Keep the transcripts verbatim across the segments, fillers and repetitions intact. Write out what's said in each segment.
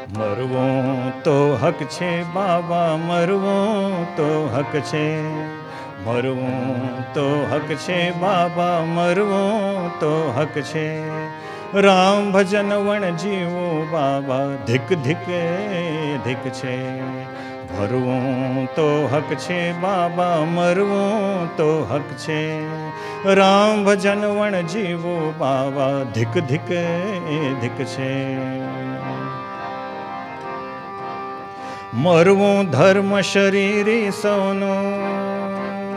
મરવું તો હક છે બાબા, મરવું તો હક છે, મરવું તો હક છે બાબા, મરવું તો હક છે. રામ ભજન વણ જીવો બાબા, ધીક ધીક ધીક છે. મરવું તો હક છે બાબા, મરવું તો હક છે. રામ ભજન વણ જીવો બાબા, ધીક ધીક ધીક છે. મરવું ધર્મ શરીરી સૌનું,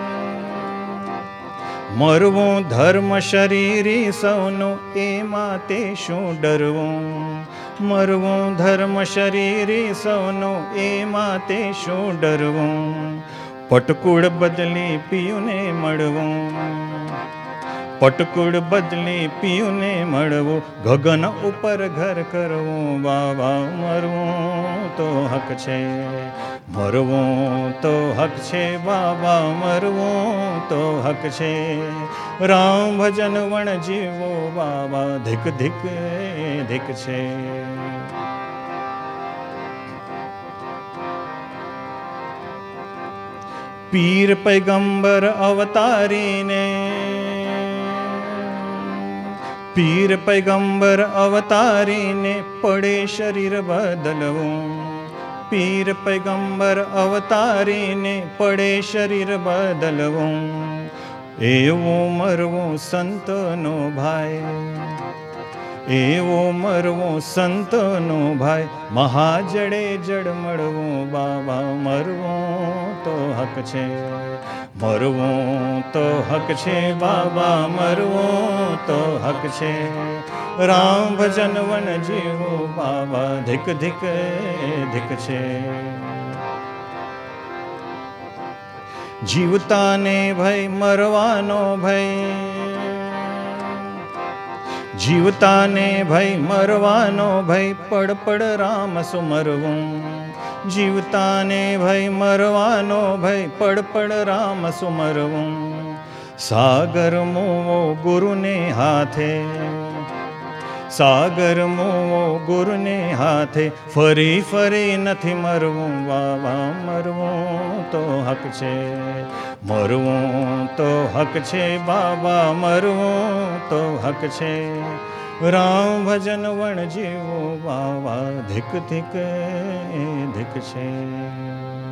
મરવું ધર્મ શરીરી સૌનું, એમાં તે શું ડરવું. મરવું ધર્મ શરીરી સૌનું, એમાં તે શું ડરવું. પટકુળ બદલી પિયુને મળવું, પટકુળ બદલી પિયુને મળવું. ગગન ઉપર ઘર કરવું બાબા, મરવું તો હક છે, મરવું તો હક છે બાબા, મરવું તો હક છે. રામ ભજન વણ જીવો બાબા, ધીક ધીક ધીક છે. પીર પૈગંબર અવતારીને, પીર પૈગંબર અવતારીને પડે શરીર બદલવું. પીર પૈગંબર અવતારીને પડે શરીર બદલવું. એવું મરવું સંતનો ભાઈ, એવું મરવું સંતનો ભાઈ. મહાજડે જડ મળવું બાબા, મરવું તો હક છે, મરવું તો હક છે બાબા, મરવું તો હક છે. રામ ભજન વન જીવો બાબા, ધીક ધીક ધીક છે. જીવતાને ભય મરવાનો ભય, જીવતાને ભય મરવાનો ભય. પડ પડ રામ સુમરવું, જીવતાને ભય મરવાનો ભય. પડ પડ રામ સુમરવું. સાગર મોવો ગુરુને હાથે, સાગર મોવો ગુરુને હાથે. ફરી ફરી નથી મરવું બાબા, મરવું તો હક છે, મરવું તો હક છે બાબા, મરવું તો હક છે. રામ ભજન વણ જીવો બાબા, ધીક ધીક ધીક છે.